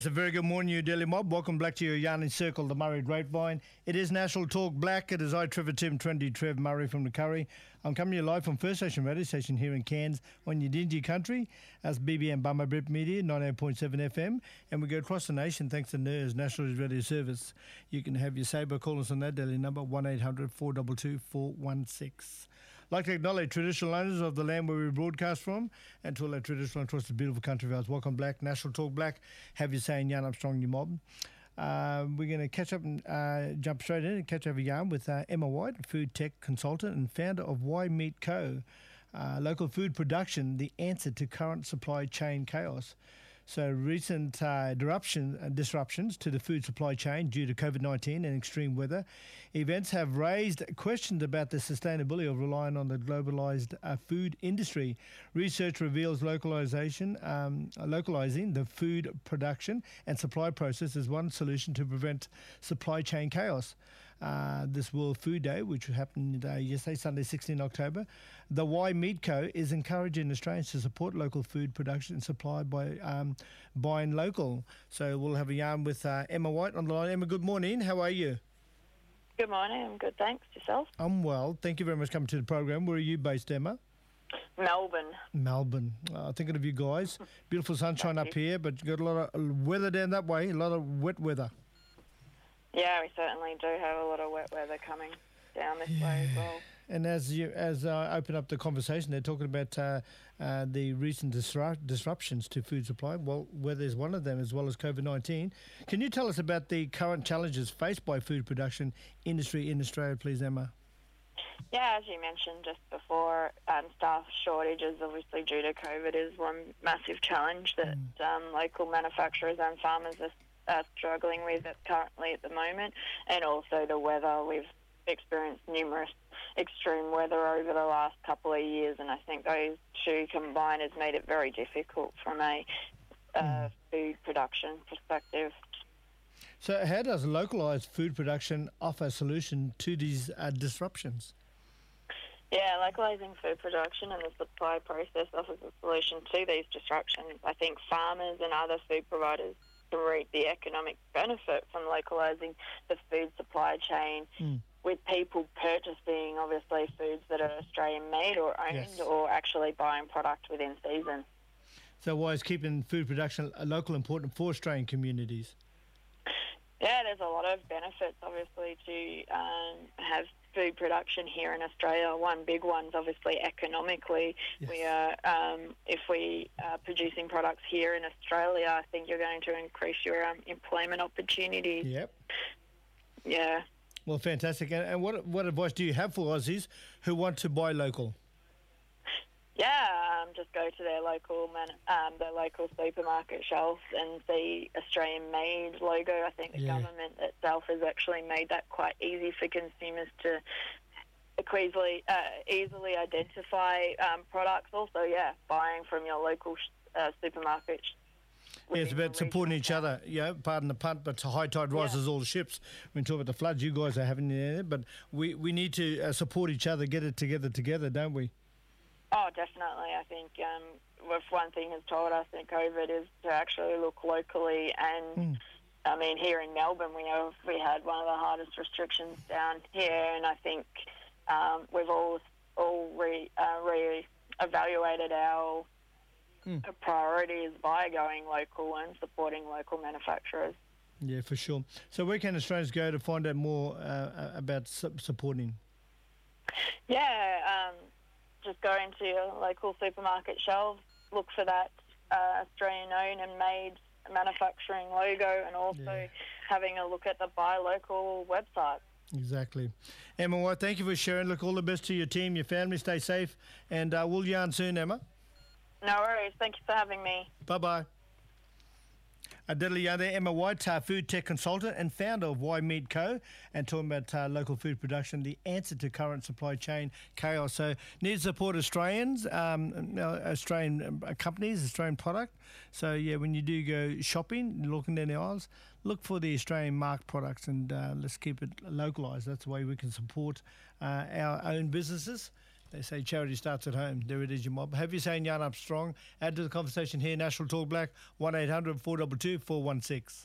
It's a very good morning, New Delhi mob. Welcome back to your Yarn Circle, the Murray Grapevine. It is National Talk Black. It is I, Trevor Tim, 20 Trev Murray from the Curry. I'm coming to you live from First Station Radio Station here in Cairns on your dingy country. That's BBM Bummer Brit Media, 98.7 FM. And we go across the nation thanks to NERS, National Radio Service. You can have your saber. Call us on that Delhi number, 1800 422 416. I'd like to acknowledge traditional owners of the land where we broadcast from, and to all our traditional and trusted beautiful country of ours. Welcome Black, National Talk Black. Have you saying yarn up strong, you mob. We're going to catch up and jump straight in and catch up a yarn with Emma White, food tech consultant and founder of Why Meat Co. Local food production, the answer to current supply chain chaos. So recent disruptions to the food supply chain due to COVID-19 and extreme weather events have raised questions about the sustainability of relying on the globalized food industry. Research reveals localizing the food production and supply process is one solution to prevent supply chain chaos. This World Food Day, which happened yesterday, Sunday, 16 October, the Why Meat Co. is encouraging Australians to support local food production and supply by buying local. So we'll have a yarn with Emma White on the line. Emma, good morning. How are you? Good morning. I'm good, thanks. Yourself? I'm well. Thank you very much for coming to the program. Where are you based, Emma? Melbourne. Thinking of you guys. Beautiful sunshine up here, but you've got a lot of weather down that way, a lot of wet weather. Yeah, we certainly do have a lot of wet weather coming down this way as well. And as I open up the conversation, they're talking about the recent disruptions to food supply. Well, weather is one of them, as well as COVID-19. Can you tell us about the current challenges faced by food production industry in Australia, please, Emma? Yeah, as you mentioned just before, staff shortages, obviously due to COVID, is one massive challenge that local manufacturers and farmers are struggling with currently at the moment, and also the weather. We've experienced numerous extreme weather over the last couple of years, and I think those two combined has made it very difficult from a food production perspective. So how does localised food production offer a solution to these disruptions? Yeah, localising food production and the supply process offers a solution to these disruptions. I think farmers and other food providers can reap the economic benefit from localising the food supply chain, with people purchasing, obviously, foods that are Australian-made or owned, or actually buying product within season. So why is keeping food production local important for Australian communities? Yeah, there's a lot of benefits, obviously, to have food production here in Australia. One big one's obviously economically. We are, if we are producing products here in Australia, I think you're going to increase your employment opportunities. Yep. Yeah. Well, fantastic. And what advice do you have for Aussies who want to buy local? Yeah, just go to their local supermarket shelves and see Australian-made logo. I think the government itself has actually made that quite easy for consumers to easily identify products. Also, buying from your local supermarket. Yeah, it's about supporting each other. Yeah, pardon the pun, but high tide rises all the ships. When we talk about the floods you guys are having there, but we need to support each other, get it together, don't we? Oh, definitely. I think if one thing has taught us in COVID is to actually look locally. And I mean, here in Melbourne, we had one of the hardest restrictions down here, and I think we've all re-evaluated our priorities by going local and supporting local manufacturers. Yeah, for sure. So where can Australians go to find out more about supporting? Yeah, just go into your local supermarket shelves, look for that Australian-owned and made manufacturing logo, and also having a look at the Buy Local website. Exactly. Emma White, thank you for sharing. Look, all the best to your team, your family. Stay safe, and we'll yarn soon, Emma. No worries. Thank you for having me. Bye-bye. Emma White, food tech consultant and founder of Why Meat Co. and talking about local food production, the answer to current supply chain chaos. So need to support Australians, Australian companies, Australian product. So, when you do go shopping, looking down the aisles, look for the Australian marked products and let's keep it localised. That's the way we can support our own businesses They say charity starts at home. There it is, your mob. Have you saying yarn up strong. Add to the conversation here, National Talk Black, 1-800-422-416.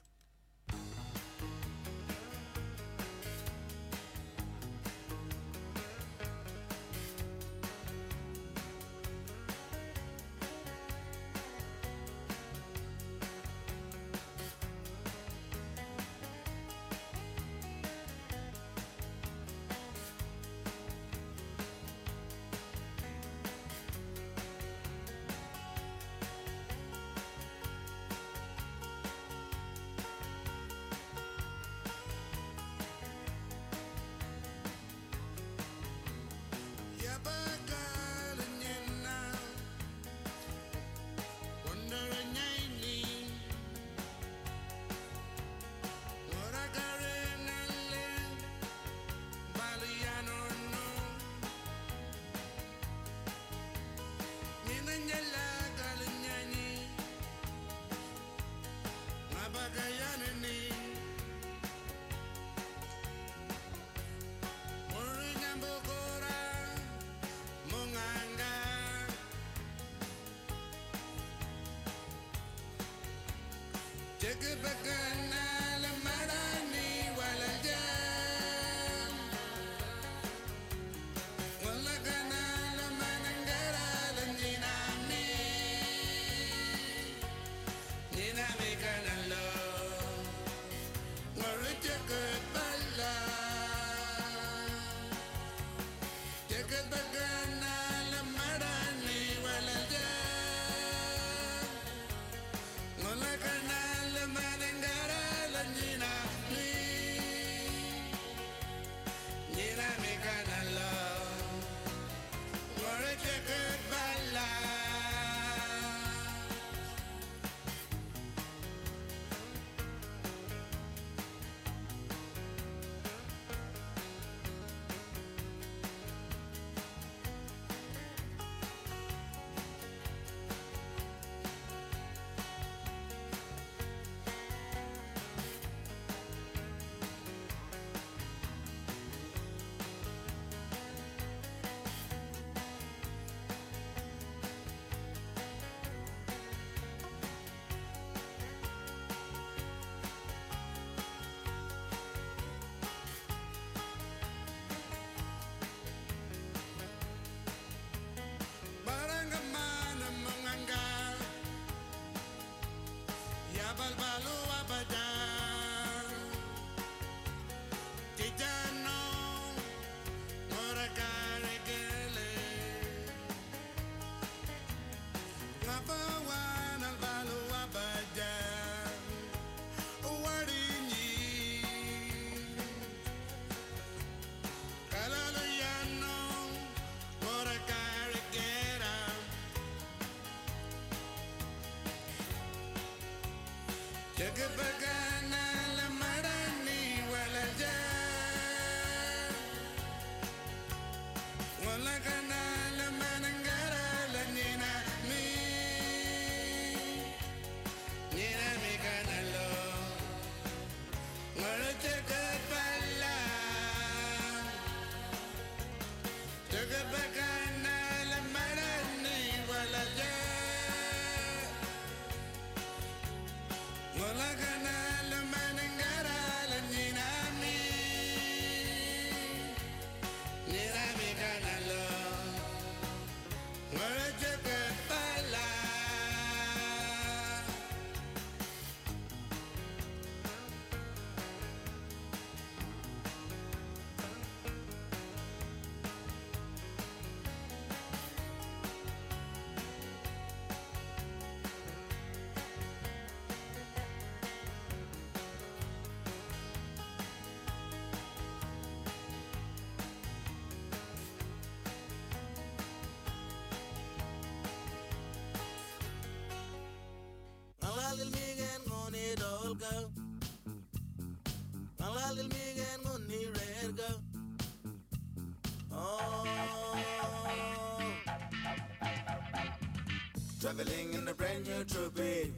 Traveling in a brand new tropic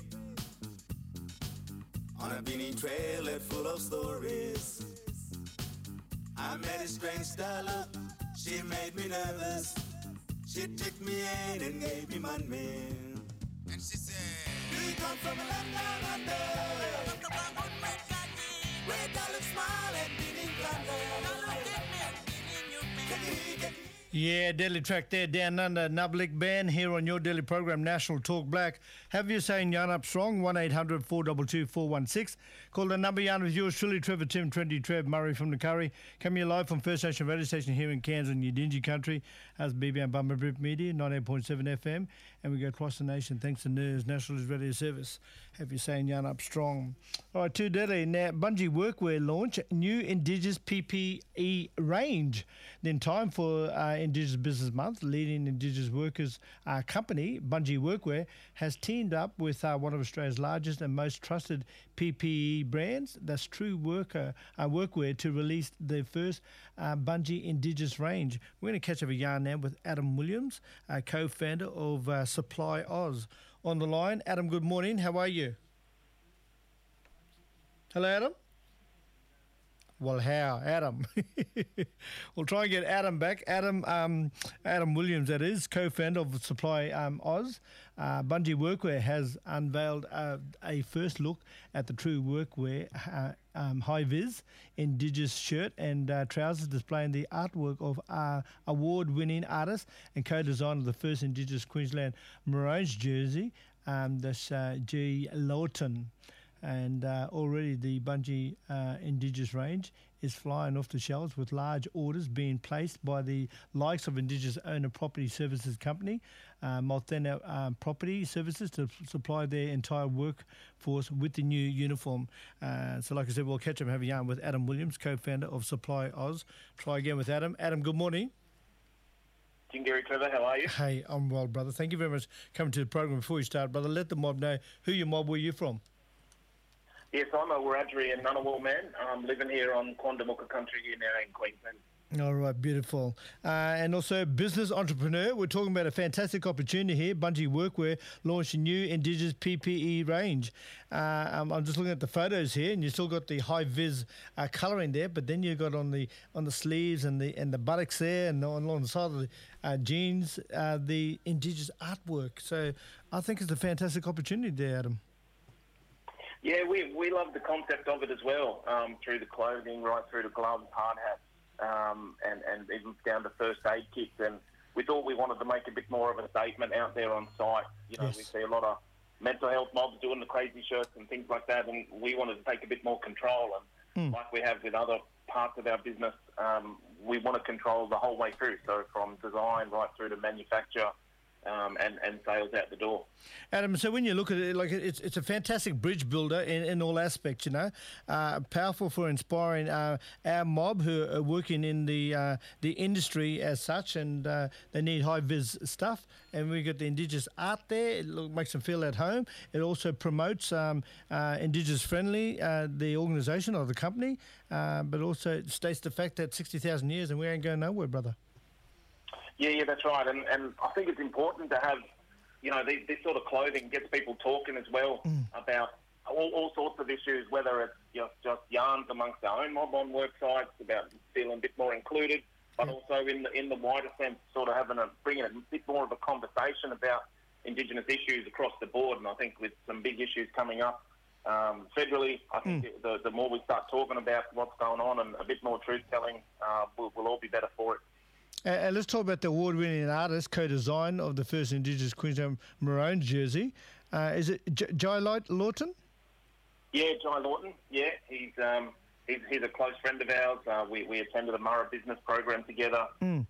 on a beanie trailer full of stories. I met a strange style, she made me nervous. She took me in and gave me money. And she said, We come from a land down under, where dollars smile and beating thunder. Yeah, Daily Track there, down under, Nublik Band here on your daily program, National Talk Black. Have you saying Yarn Up Strong, 1800 422 416. Call the number, Yarn with yours truly, Trevor Tim 20 Trev Murray from the Curry. Coming live from First Nation Radio Station here in Cairns on Yidinji Country. As BB and Bumper Brip Media, 98.7 FM. And we go across the nation thanks to NERS, National Radio Service. Have you saying Yarn Up Strong. All right, too daily. Now, Bungie Workwear launch new Indigenous PPE range. Then time for Indigenous Business Month. Leading Indigenous workers company, Bungie Workwear, has teamed up with one of Australia's largest and most trusted PPE brands, that's True Workwear, to release their first Bungie Indigenous range. We're going to catch up a yarn now with Adam Williams, co-founder of Supply Oz. On the line, Adam, good morning. How are you? Hello, Adam? Well, how? Adam. We'll try and get Adam back. Adam Williams, that is, co-founder of Supply Oz. Bungie Workwear has unveiled a first look at the True Workwear high-vis Indigenous shirt and trousers, displaying the artwork of award-winning artist and co-designer of the first Indigenous Queensland Maroons jersey, that's G. Lawton. And already the Bungie Indigenous range is flying off the shelves, with large orders being placed by the likes of Indigenous Owner Property Services Company, Malthena Property Services, to supply their entire workforce with the new uniform. So like I said, we'll catch up and have a yarn with Adam Williams, co-founder of Supply Oz. Try again with Adam. Adam, good morning. Gary Trevor, how are you? Hey, I'm well, brother. Thank you very much for coming to the program. Before we start, brother, let the mob know who your mob, where you from. Yes, I'm a Wiradjuri and Ngunnawal man. I'm living here on Quandamooka country here now in Queensland. All right, beautiful. And also business entrepreneur. We're talking about a fantastic opportunity here. Bungie Workwear launched a new Indigenous PPE range. I'm just looking at the photos here, and you still got the high vis colouring there, but then you've got on the sleeves and the buttocks there, and along the side of the jeans, the Indigenous artwork. So I think it's a fantastic opportunity there, Adam. Yeah, we love the concept of it as well, through the clothing, right through to gloves, hard hats, and even down to first aid kits. And we thought we wanted to make a bit more of a statement out there on site. You know, yes. We see a lot of mental health mobs doing the crazy shirts and things like that, and we wanted to take a bit more control. And like we have with other parts of our business, we want to control the whole way through. So from design right through to manufacture, and sales out the door. Adam, so when you look at it, like it's a fantastic bridge builder in all aspects, you know, powerful for inspiring our mob who are working in the industry as such, and they need high vis stuff. And we got the Indigenous art there. It makes them feel at home. It also promotes Indigenous friendly, the organisation or the company, but also states the fact that 60,000 years and we ain't going nowhere, brother. Yeah, that's right. And I think it's important to have, you know, this sort of clothing gets people talking as well about all sorts of issues, whether it's just yarns amongst our own mob on work sites, about feeling a bit more included, but also in the wider sense, sort of bringing a bit more of a conversation about Indigenous issues across the board. And I think with some big issues coming up federally, I think the more we start talking about what's going on and a bit more truth-telling, we'll all be better for it. And let's talk about the award-winning artist, co-design of the first Indigenous Queensland Maroons jersey. Is it Jai Lawton? Yeah, Jai Lawton. Yeah, he's a close friend of ours. We attended a Murray business program together, and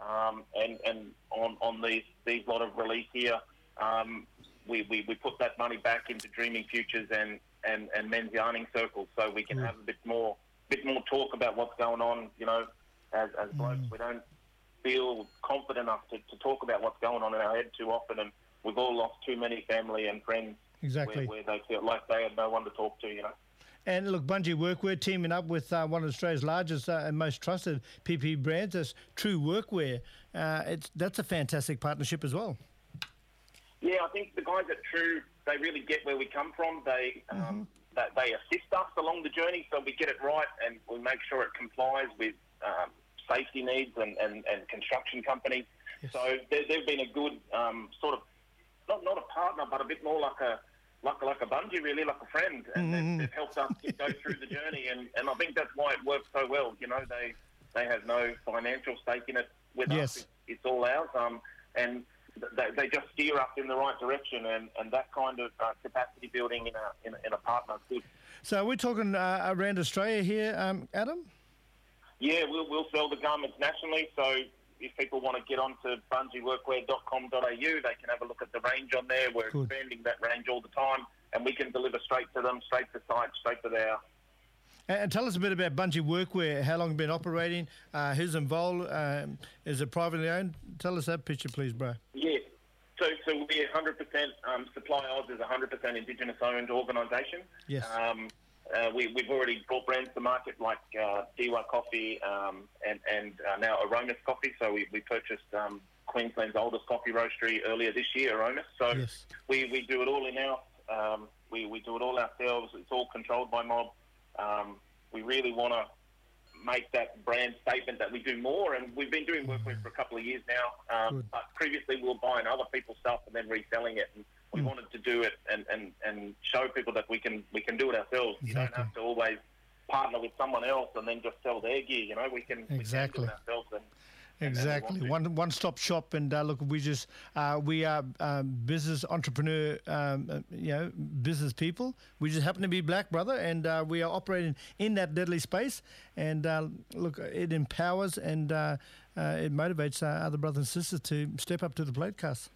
on these lot of release here, we put that money back into Dreaming Futures and men's yarning circles, so we can have a bit more talk about what's going on. You know, as blokes, we don't feel confident enough to talk about what's going on in our head too often, and we've all lost too many family and friends where they feel like they have no one to talk to, you know. And look, Bungie Workwear teaming up with one of Australia's largest and most trusted PPE brands, that's True Workwear. That's a fantastic partnership as well. Yeah, I think the guys at True, they really get where we come from. They assist us along the journey, so we get it right and we make sure it complies with safety needs and construction companies. Yes. So they've been a good sort of not a partner, but a bit more like a bungee, really, like a friend, and they've helped us go through the journey, and I think that's why it works so well. You know, they have no financial stake in it with Yes. us. It's all ours, and they just steer us in the right direction, and that kind of capacity building in a partner is good. So we're talking around Australia here, Adam? Yeah, we'll sell the garments nationally. So if people want to get onto bungieworkwear.com.au, they can have a look at the range on there. We're Good. expanding that range all the time, and we can deliver straight to them, straight to site, straight to their. And tell us a bit about Bungee Workwear, how long it's been operating, who's involved, is it privately owned? Tell us that picture, please, bro. Yeah. So we're 100%, Supply Oz is a 100% Indigenous-owned organisation. Yes. We've already brought brands to market like Diwa Coffee and now Aromas Coffee. So we purchased Queensland's oldest coffee roastery earlier this year, Aromas. So Yes. we do it all in-house. We do it all ourselves. It's all controlled by Mob. We really want to make that brand statement that we do more, and we've been doing workwear for a couple of years now. Good. But previously we were buying other people's stuff and then reselling it, and we wanted to do it and show people that we can do it ourselves. You don't Exactly. have to always partner with someone else and then just sell their gear. You know, we can Exactly. do it ourselves. And Exactly. we want One-stop shop, and look, we are business entrepreneur, business people. We just happen to be black, brother, and we are operating in that deadly space. And look, it empowers and it motivates other brothers and sisters to step up to the plate, Cuss.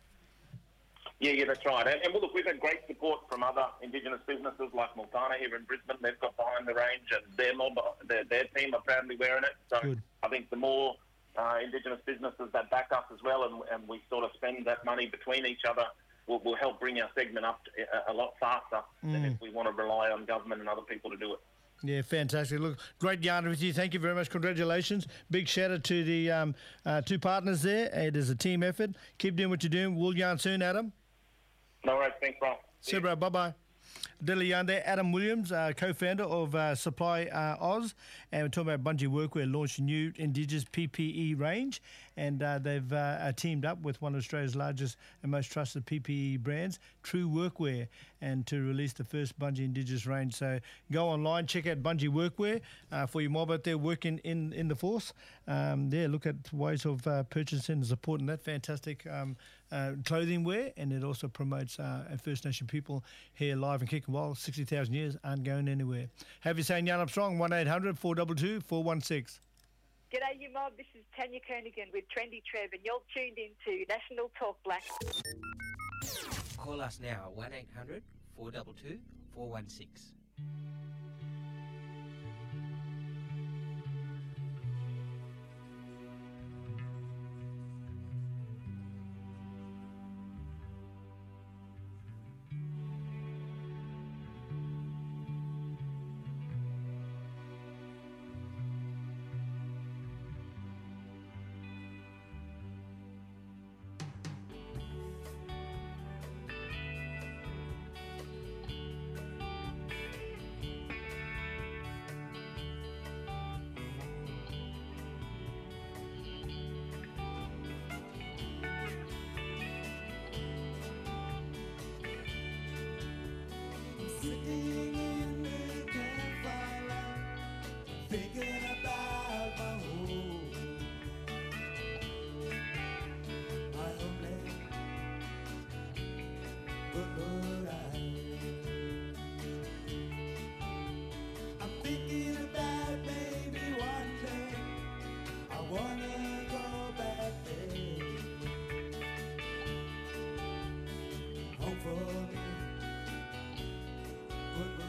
Yeah, that's right. And look, we've had great support from other Indigenous businesses like Multana here in Brisbane. They've got behind the range, and their team are proudly wearing it. So Good. I think the more Indigenous businesses that back us as well, and we sort of spend that money between each other, will help bring our segment up a lot faster than if we want to rely on government and other people to do it. Yeah, fantastic. Look, great yarn with you. Thank you very much. Congratulations. Big shout out to the two partners there. It is a team effort. Keep doing what you're doing. We'll yarn soon, Adam. No worries. Thanks, bro. See you, bro. Bye-bye. Diddly yarn there. Adam Williams, co-founder of Supply Oz. And we're talking about Bungee Workwear launched a new Indigenous PPE range. And they've teamed up with one of Australia's largest and most trusted PPE brands, True Workwear, and to release the first Bungee Indigenous range. So go online, check out Bungee Workwear for your mob out there working in the force. Look at ways of purchasing and supporting that fantastic clothing wear, and it also promotes First Nation people here live and kicking wild. 60,000 years aren't going anywhere. Have you saying Yarn Up Strong, 1-800-422-416. G'day, you mob. This is Tanya Kernigan with Trendy Trev, and you're tuned into National Talk Black. Call us now, 1-800-422-416. Sitting in the campfire, thinking about my home, my only good I'm thinking about maybe one day I wanna go back there. Home for me. Good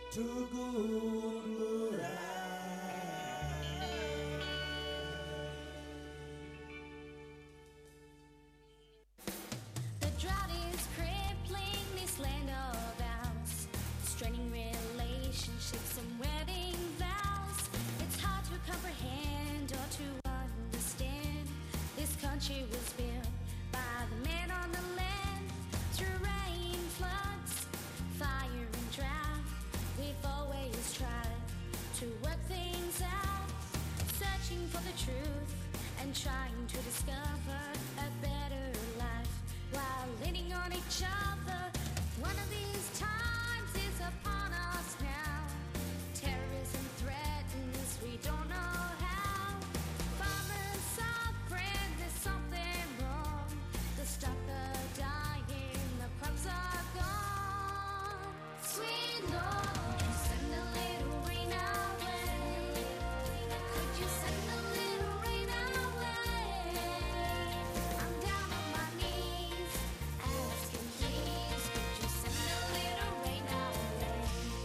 The drought is crippling this land of ours, straining relationships and wedding vows. It's hard to comprehend or to understand. This country was built by the man on the land. Through rain, floods, fire and drought, we've always tried to work things out, searching for the truth and trying to discover a better life while leaning on each other. One of these times is upon us now. Terrorism threatens, we don't know how. Farmers suffering, there's something wrong. The stock are dying, the crops are gone. Sweet Lord, could you send a little rain our way? Could you send a little rain our way? I'm down on my knees, asking please. Could you send a little rain our way?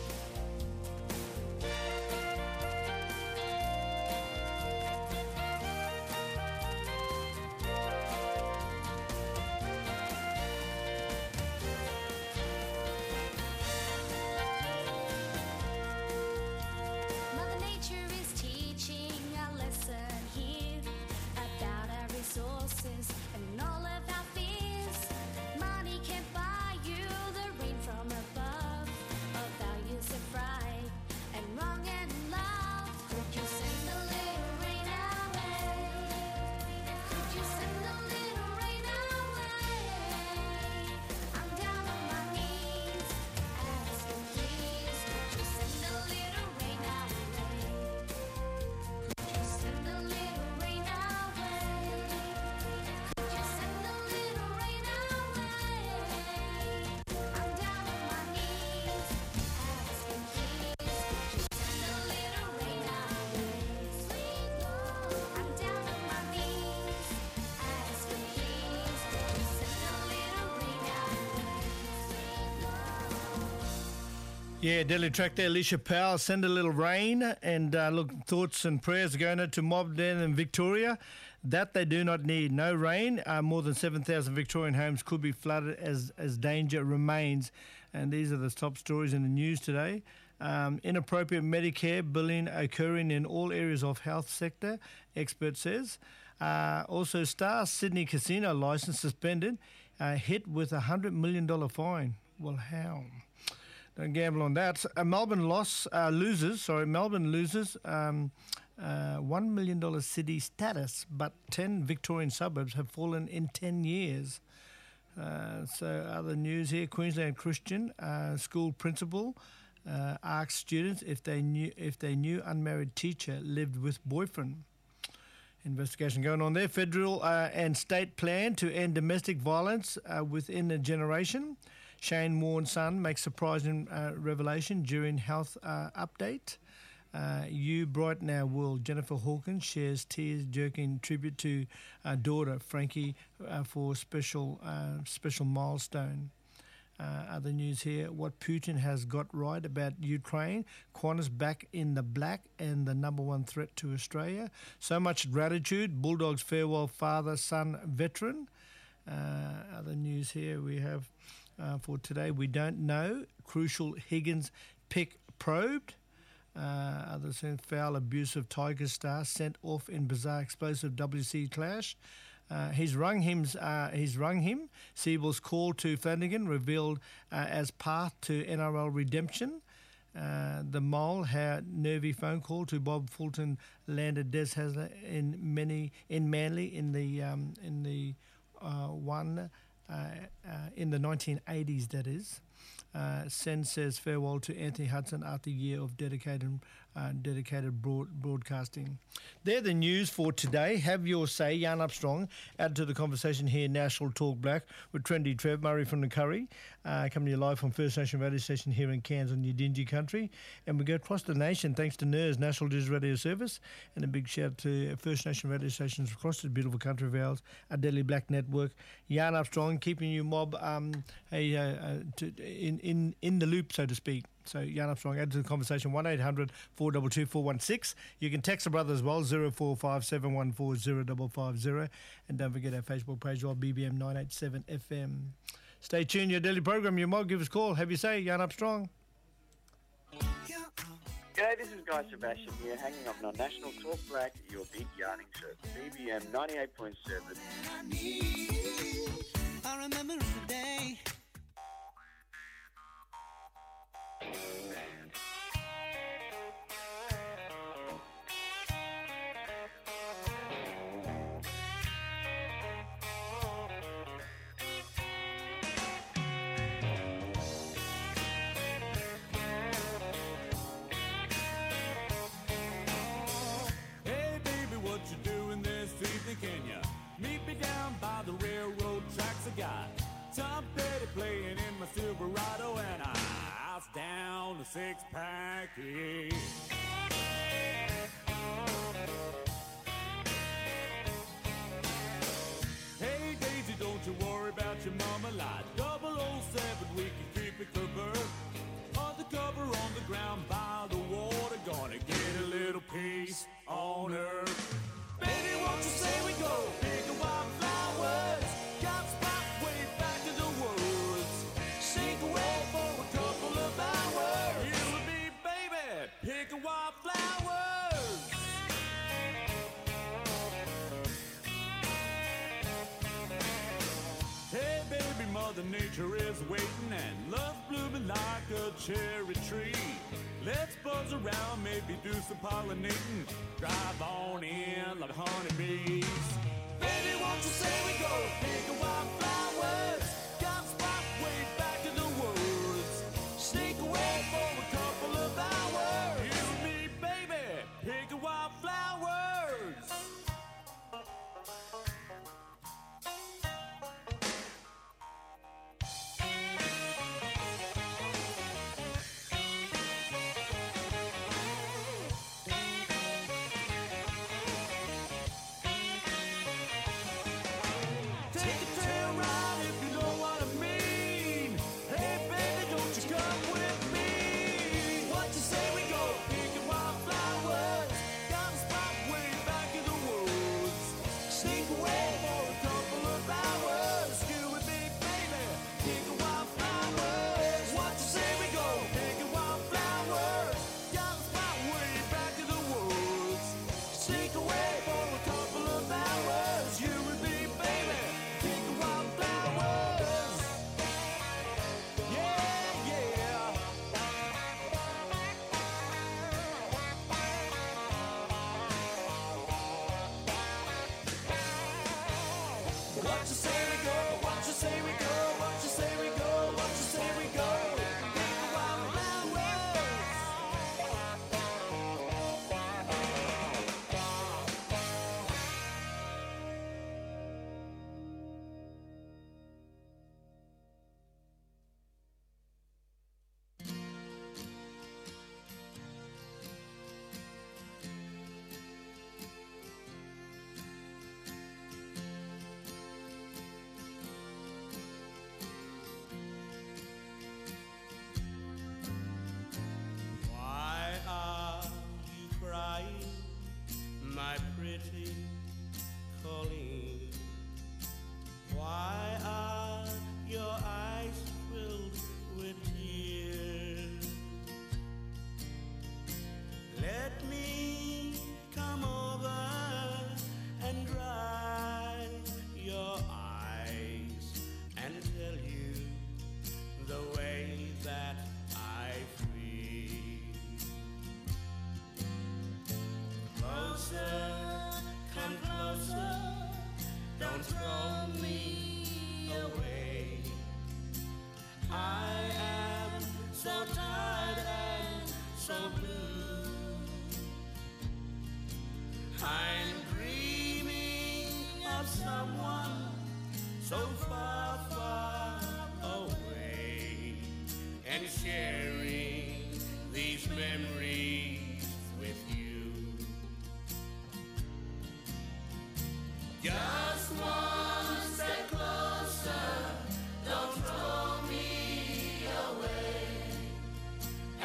Mother Nature is teaching a lesson here about our resources and all of our fears. Money can't buy you the rain from above, of values of right and wrong and love. Could you send a little rain our way? Could you send a little rain our way? I'm down on my knees, asking please. Could you send a little rain our way? Could you send a little rain our way? Could you send a little rain our way? I'm down on my knees, asking please. Could you send a little rain our way? Sweet Lord, I'm down on my knees, asking please. Could you send a little rain our way? Sweet Lord. Yeah, Delhi track there, Alicia Powell, Send a Little Rain. And look, thoughts and prayers are going out to Mob down in Victoria. That they do not need. No rain. More than 7,000 Victorian homes could be flooded as danger remains. And these are the top stories in the news today. Inappropriate Medicare billing occurring in all areas of health sector, expert says. Also, Star Sydney Casino licence suspended, hit with $100 million fine. Well, how? Don't gamble on that. Melbourne loses $1 million city status, but 10 Victorian suburbs have fallen in 10 years. So other news here, Queensland Christian school principal asks students if they knew unmarried teacher lived with boyfriend. Investigation going on there. Federal and state plan to end domestic violence within a generation. Shane Warne's son makes surprising revelation during health update. You brighten our world. Jennifer Hawkins shares tears-jerking tribute to daughter Frankie for special milestone. Other news here, what Putin has got right about Ukraine. Qantas back in the black and the number one threat to Australia. So much gratitude. Bulldogs farewell father-son veteran. Other news here we have for today. We don't know. Crucial Higgins pick probed. Others saying foul abuse of Tiger star sent off in bizarre explosive WC clash. He's rung him. Siebel's call to Flanagan revealed as path to NRL redemption. The Mole had nervy phone call to Bob Fulton landed Des Hasler in Manly in the 1980s. That is. Sen says farewell to Anthony Hudson after a year of dedicated broadcasting. They're the news for today. Have your say. Jan Armstrong added to the conversation here, National Talk Black, with Trendy Trev, Murray from the Curry, coming to you live from First Nation Radio Station here in Cairns on Yidinji country. And we go across the nation thanks to NIRS, National Digital Radio Service, and a big shout out to First Nation radio stations across the beautiful country of ours, our Daily Black Network. Jan Armstrong keeping you mob in the loop, so to speak. So Jan Armstrong, add to the conversation 1800 422 416. You can text the brother as well, 045 714 0550. And don't forget our Facebook page, well, BBM 987 FM. Stay tuned, your daily program. You might give us a call. Have you say, Jan Armstrong. G'day, this is Guy Sebastian here, hanging up on National Talk Black, your big yarning shirt, BBM 98.7. I remember the day. Hey baby, what you doing this evening? Can you meet me down by the railroad tracks? I got Tom Petty playing in my Silverado and I house down a six-pack. Yeah. Hey Daisy, don't you worry about your mama lot. 007, we can keep it covered. Undercover on the ground by the water, gonna get a little piece on her. Baby, won't you say we go pick a wild flowers? Got spot way back in the woods. Sink away for a couple of hours. You and me, baby, pick a wild flowers. Hey baby, Mother Nature is waiting and love's blooming like a cherry tree. Let's buzz around, maybe do some pollinating. Drive on in like honeybees. Baby, won't you say we go pick a wild flowers? Got spot way back in the woods. Sneak away for a couple of hours. You and me, baby, pick a wild flowers. Take a trail ride if you know what I mean. Hey baby, don't you come with me? What you say we go picking wild flowers? Got a spot way back in the woods. Sneak away for a couple of hours. You and me, baby, picking wild flowers. What you say we go picking wild flowers? Got a spot way back in the woods. Sneak away for a couple of hours. You and me, baby, picking wild flowers. Yeah, yeah. What you say we go? What you say we go? What you say we go? What you say we go? Picking wild flowers. Why are you crying, my pretty Colleen? Why are your eyes filled with tears? Let me come over and dry your eyes and tell you the way that I feel. Closer, come closer, don't throw me away. I am so tired and so blue. I'm dreaming of someone so far, far away, and sharing these memories with you. Just one step closer, don't throw me away.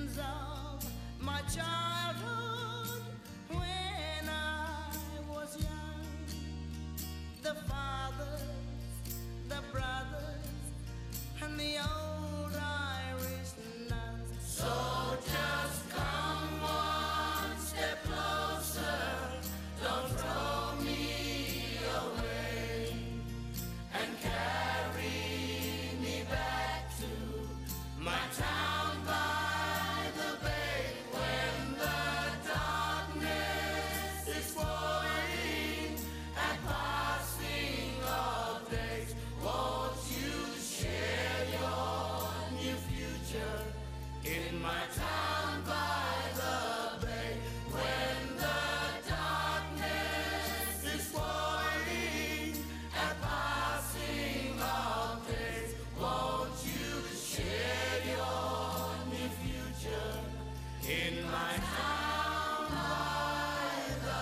memories of my childhood when I was young. The fathers, the brothers, and the old Irish nuns. So just come one step closer, don't throw me away, and carry me back to my town by the bay. When the darkness is falling and passing of days, won't you share your new future in my town by the bay? When the darkness is falling and passing of days, won't you share your new future in my town by the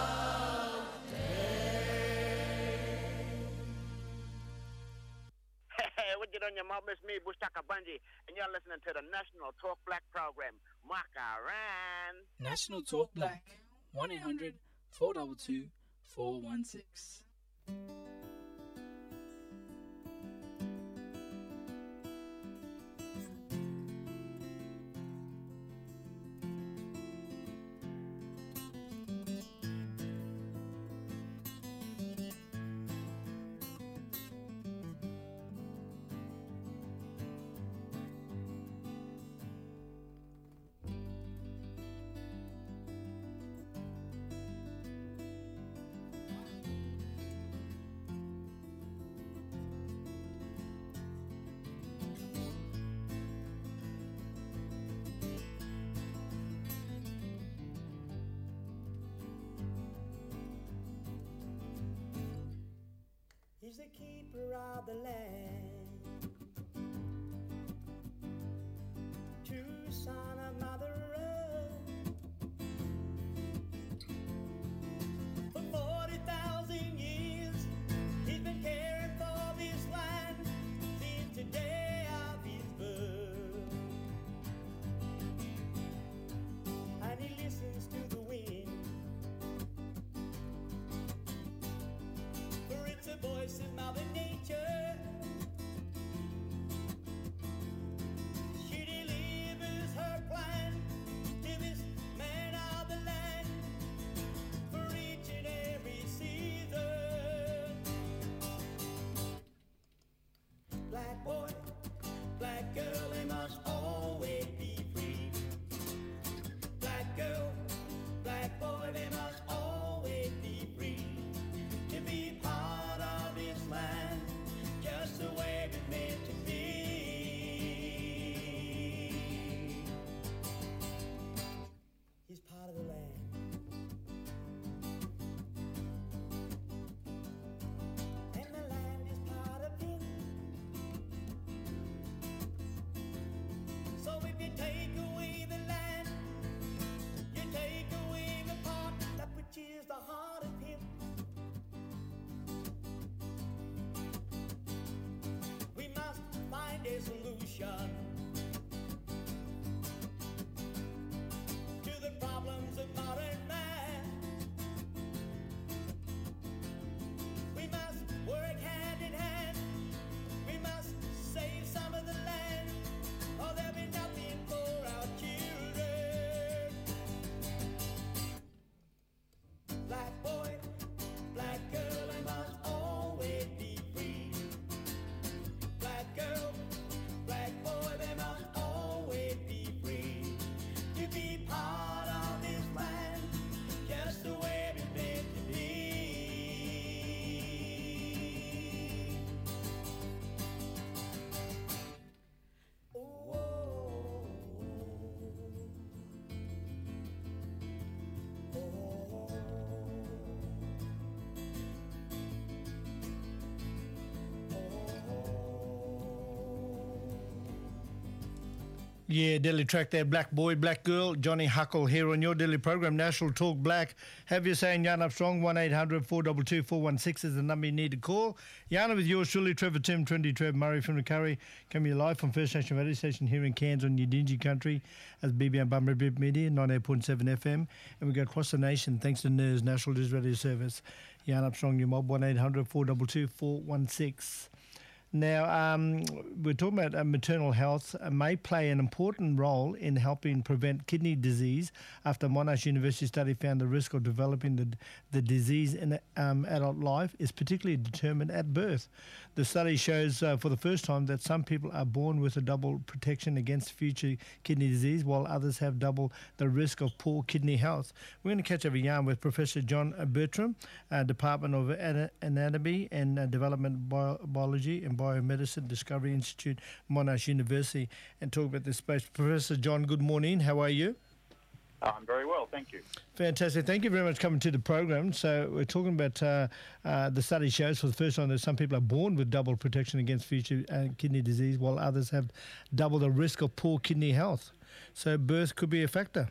Hey, what you doing, your mom? It's me, Bushtaka Bunji, and you're listening to the National Talk Black program. Makaran. National Talk Black, 1-800-422-416. He's the keeper of the land, true son of Mother Earth. For 40,000 years, he's been caring for this land since the day of his birth. And he listens to the wind, for it's a voice of Mother Nature. She delivers her plan to this man of the land for each and every season. Black boy, black girl, they must always be free. Black girl, black boy, they must always be free to be part of this land, just the way we're meant to be. He's part of the land. And the land is part of him. So if you take away the land, you take away the part that which is the heart of him. We must find a solution to the problems of modern man. We must work hand in hand. We must save some of the land, or there'll be nothing for our children. Black boy, black girl, they must always be free. Black girl, black boy, they must always be free to be part of this land, just the way we're meant to be. Oh, Yeah, Daily Track there, black boy, black girl, Johnny Huckle here on your daily program, National Talk Black. Have your say in Yarn Up Strong, 1-800-422-416 is the number you need to call. Yarn with yours truly, Trevor Tim, 20 Trev Murray from the Curry, coming live from First Nation Radio Station here in Cairns on Yidinji Country as BBM Bumberbip Media, 98.7 FM. And we go across the nation thanks to NERS, National News Radio Service. Yarn Up Strong, your mob, 1-800-422-416. Now, we're talking about maternal health may play an important role in helping prevent kidney disease after Monash University study found the risk of developing the disease in adult life is particularly determined at birth. The study shows for the first time that some people are born with a double protection against future kidney disease while others have double the risk of poor kidney health. We're going to catch up a yarn with Professor John Bertram, Department of Anatomy and Development Biology and Biomedicine, Discovery Institute, Monash University, and talk about this space. Professor John, good morning. How are you? I'm very well, thank you. Fantastic. Thank you very much for coming to the program. So we're talking about the study shows for the first time that some people are born with double protection against future kidney disease while others have double the risk of poor kidney health. So birth could be a factor.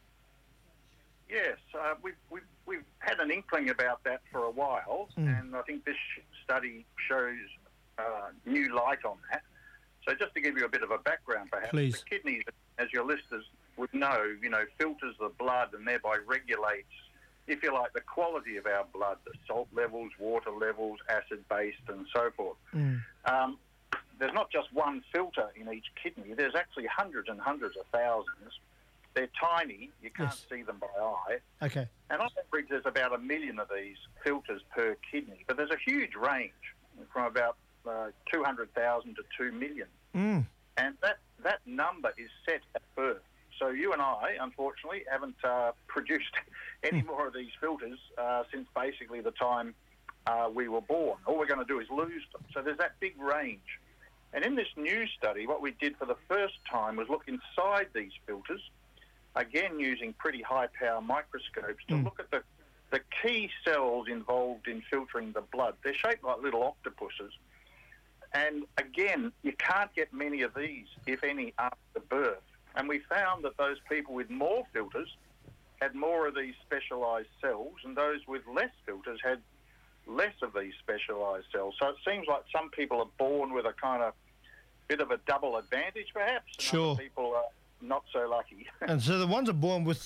Yes, we've had an inkling about that for a while, and I think this study shows new light on that. So just to give you a bit of a background, perhaps, Please. The kidneys, as your listeners would know, filters the blood and thereby regulates, if you like, the quality of our blood, the salt levels, water levels, acid-based, and so forth. There's not just one filter in each kidney. There's actually hundreds and hundreds of thousands. They're tiny. You can't see them by eye. Okay. And on average, there's about 1 million of these filters per kidney. But there's a huge range from about 200,000 to 2 million. And that number is set at birth. So you and I, unfortunately, haven't produced any more of these filters since basically the time we were born. All we're going to do is lose them. So there's that big range. And in this new study, what we did for the first time was look inside these filters, again using pretty high-power microscopes to look at the key cells involved in filtering the blood. They're shaped like little octopuses. And again, you can't get many of these, if any, after birth. And we found that those people with more filters had more of these specialised cells, and those with less filters had less of these specialised cells. So it seems like some people are born with a kind of bit of a double advantage, perhaps, and Sure. other people are not so lucky. And so the ones are born with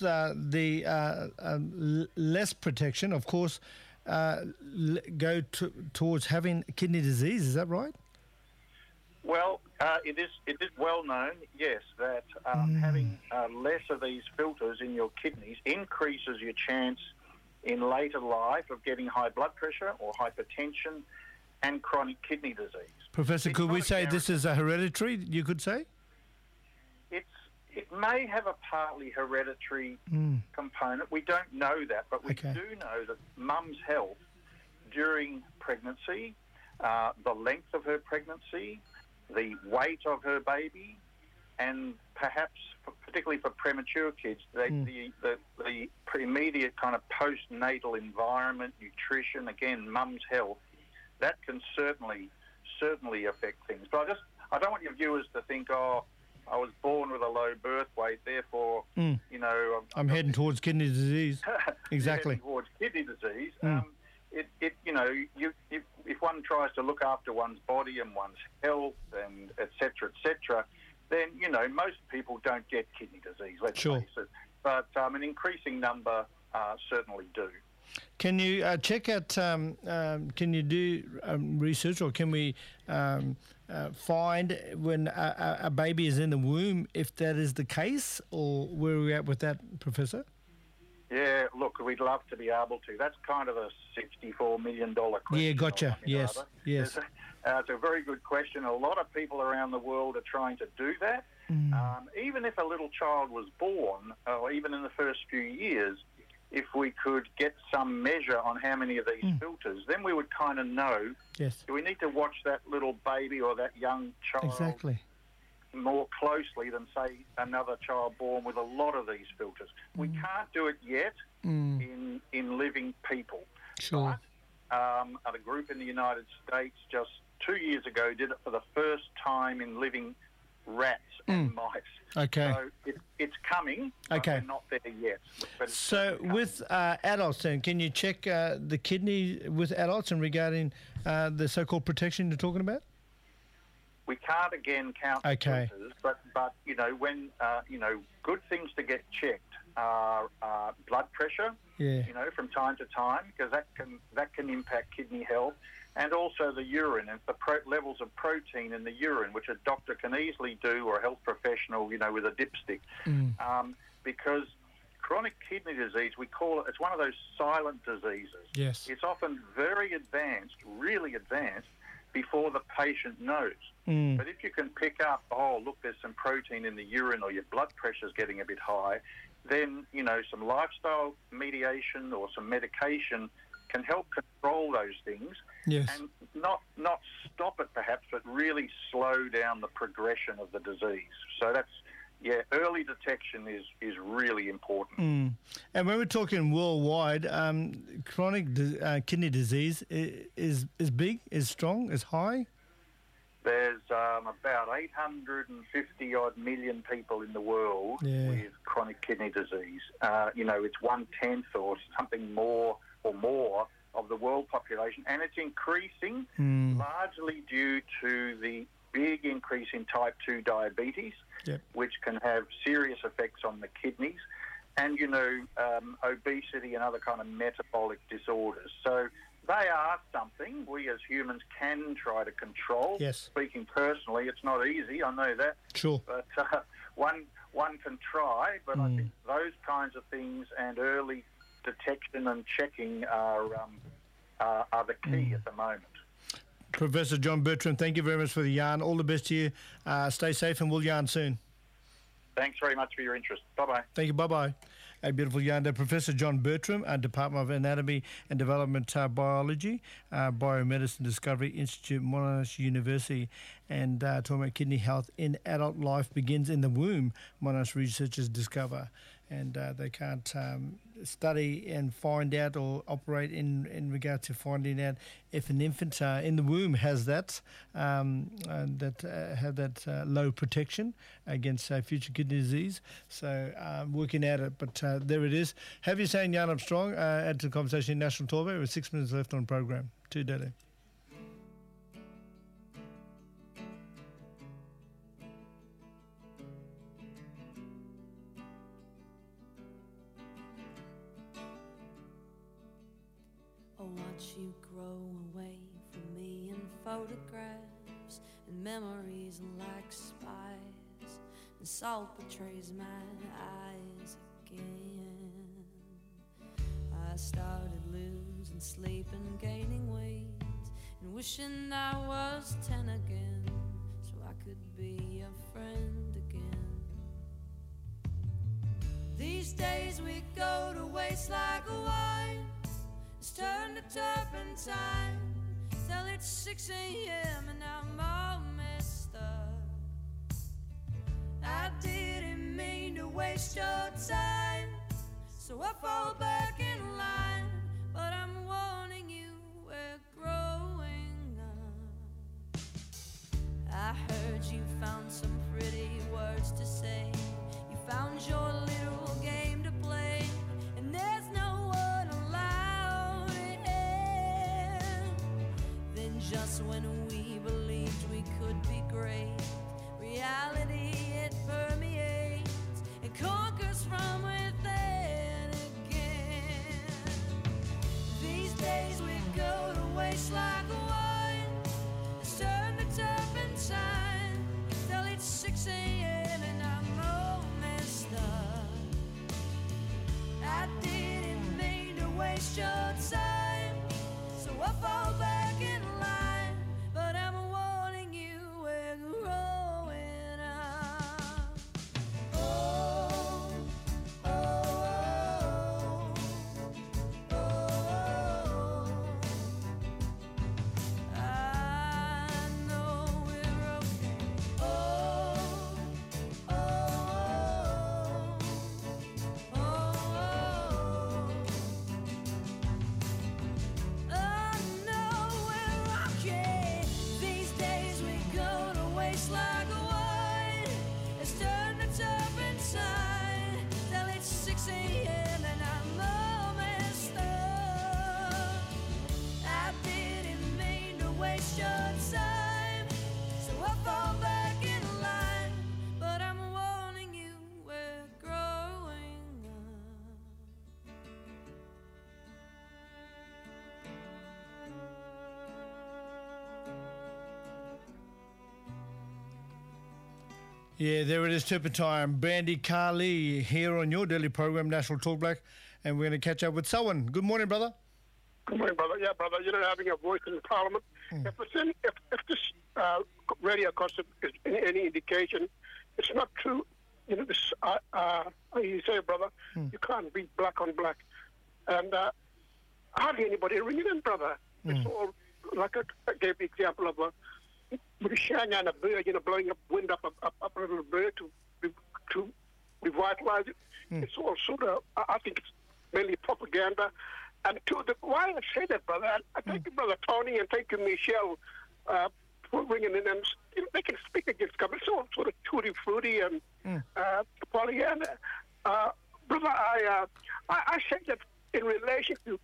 less protection, of course, go towards having kidney disease. Is that right? Well, it is well known, yes, that having less of these filters in your kidneys increases your chance in later life of getting high blood pressure or hypertension and chronic kidney disease. Professor, could we say this is a hereditary, you could say? It may have a partly hereditary component. We don't know that, but we do know that mum's health during pregnancy, the length of her pregnancy, the weight of her baby, and perhaps, particularly for premature kids, the immediate kind of postnatal environment, nutrition, again, mum's health, that can certainly affect things. But I don't want your viewers to think, I was born with a low birth weight, therefore, I'm heading towards kidney disease. Exactly. Heading towards kidney disease. If one tries to look after one's body and one's health and et cetera, then, most people don't get kidney disease, let's face it. But an increasing number certainly do. Can you check out, can you do research, or can we find when a baby is in the womb if that is the case, or where are we at with that, Professor? Yeah, look, we'd love to be able to. That's kind of a $64 million question. Yeah, gotcha. Yes. It's a very good question. A lot of people around the world are trying to do that. Even if a little child was born, or even in the first few years, if we could get some measure on how many of these filters, then we would kind of know, do we need to watch that little baby or that young child more closely than, say, another child born with a lot of these filters. We can't do it yet in living people. Sure. But a group in the United States just 2 years ago did it for the first time in living rats and mice. Okay. So it's coming, but Okay. we're not there yet. But it's So with adults then, can you check the kidney with adults and regarding the so-called protection you're talking about? we can't again count Okay. filters, but you know, when good things to get checked are blood pressure. Yeah. You know, from time to time, because that can impact kidney health, and also the urine and the levels of protein in the urine, which a doctor can easily do, or a health professional, you know, with a dipstick. Because chronic kidney disease, we call it, it's one of those silent diseases. Yes. It's often very advanced, really advanced, before the patient knows. But if you can pick up, oh, look, there's some protein in the urine, or your blood pressure's getting a bit high, then, you know, some lifestyle mediation or some medication can help control those things. Yes. And not stop it perhaps, but really slow down the progression of the disease. So that's, early detection is really important. And when we're talking worldwide, chronic kidney disease is big, is strong, is high? There's about 850 odd million people in the world with chronic kidney disease. You know, it's 1/10 or something more of the world population, and it's increasing largely due to the big increase in type 2 diabetes, which can have serious effects on the kidneys, and, you know, obesity and other kind of metabolic disorders. So they are something we as humans can try to control. Yes. Speaking personally, it's not easy, I know that. Sure. But one can try, but I think those kinds of things and early detection and checking are the key at the moment. Professor John Bertram, thank you very much for the yarn. All the best to you. Stay safe, and we'll yarn soon. Thanks very much for your interest. Bye-bye. Thank you. Bye-bye. A beautiful yarn there. Professor John Bertram, Department of Anatomy and Development Biology, Biomedicine Discovery Institute, Monash University, and talking about kidney health in adult life begins in the womb, Monash researchers discover. And they can't study and find out or operate in regard to finding out if an infant in the womb has that have that low protection against future kidney disease. So working at it, but there it is. Have you saying Yarn Up Strong? Add to the conversation in National Talk. With 6 minutes left on program. Too deadly. Watch you grow away from me in photographs and memories like spies, and salt betrays my eyes again. I started losing sleep and gaining weight, and wishing I was 10 again, so I could be a friend again. These days we go to waste like a wine. It's turned to turpentine till it's 6 a.m. and I'm all messed up. I didn't mean to waste your time, so I fall back in line. But I'm warning you, we're growing up. I heard you found some pretty words to say. You found your little game to play, and there's no one allowed in. Then just when we believed we could be great, reality, it permeates and conquers from within again. These days we go to waste like a wine. It's turned to turpentine till it's 6 a.m. and I'm all messed up. I didn't mean to waste your time, so I fall back in line. But I'm warning you, we're growing up. Oh, oh, oh, oh, oh. I know we're okay. Oh, oh, oh, oh, oh. Yeah, there it is, Turpentine. Brandy Carly here on your daily program, National Talk Black, and we're going to catch up with Selwyn. Good morning, brother. Good morning, brother. Yeah, brother, you're not having a voice in Parliament. If this radio gossip is any indication, it's not true. You know, this, you say, brother, you can't beat black on black. And hardly anybody ringing in, brother. It's all, like I gave the example of with a shang and a bird, you know, blowing up wind up a little bird to revitalize it. It's all sort of, I think it's mainly propaganda. And why I say that, brother, I thank you, brother Tony, and thank you, Michelle, for ringing in. And they can speak against government. It's all sort of tutti-frutti and Pollyanna. Brother, I say that in relation to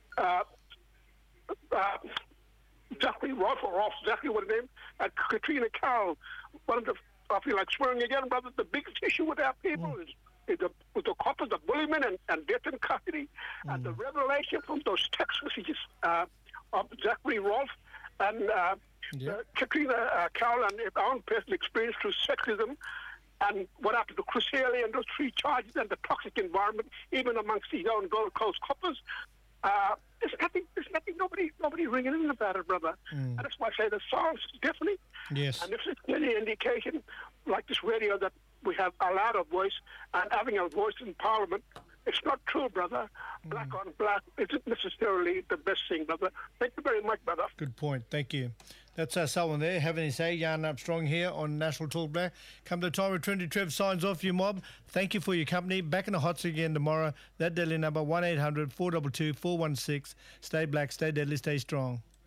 Zachary Ross, or Ross, exactly what his name, and Katrina Carroll, I feel like swearing again, brother, the biggest issue with our people is with the coppers, the bullying and death and custody, and the revelation from those text messages of Zachary Ross and Katrina Carroll, and our own personal experience through sexism, and what happened to Chris Haley and those three charges, and the toxic environment, even amongst his own Gold Coast coppers. There's nothing, nobody ringing in about it, brother. And that's why I say the songs definitely. Yes. And if it's any indication, like this radio, that we have a louder voice and having a voice in Parliament, it's not true, brother. Black on black isn't necessarily the best thing, brother. Thank you very much, brother. Good point. Thank you. That's someone there having his say. Yarn Up Strong here on National Talk Black. Come to the time where Trinity Trev signs off, you mob. Thank you for your company. Back in the hot seat again tomorrow. That deadly number 1-800-422-416. Stay black, stay deadly, stay strong.